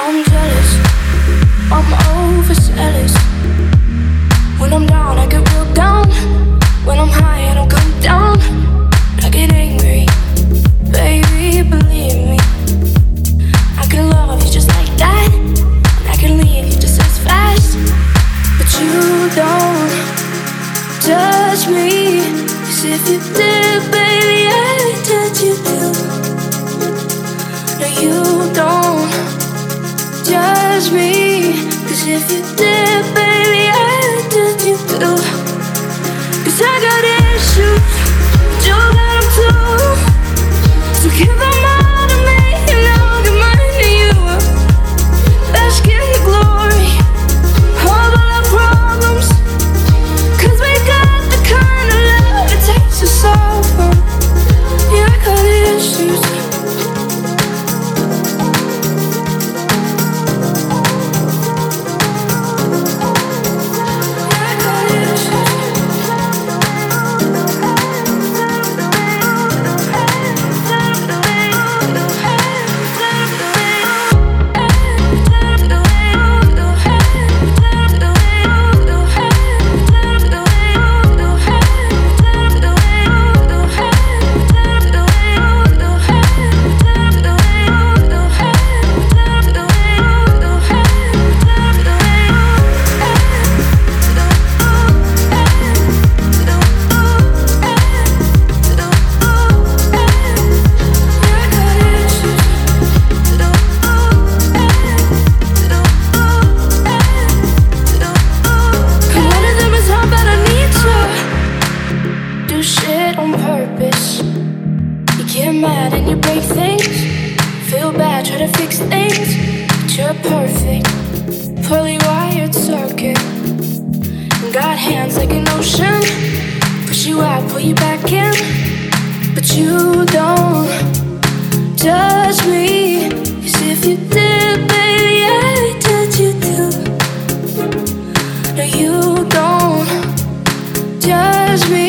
I'm jealous, I'm overzealous. When I'm down, I get real down. When I'm high, I don't come down. I get angry, baby, believe me. I can love you just like that, and I can leave you just as fast. But you don't judge me, 'cause if you did, baby, I'd judge you too. No, you don't judge me, 'cause if you did, baby, I'd judge you too. 'Cause I got issues, but you got them too. So give them all to me, and I'll give mine to you. Bask in the glory of all our problems, 'cause we got the kind of love it takes to solve them. Yeah, I got issues.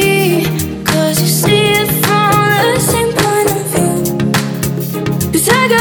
I got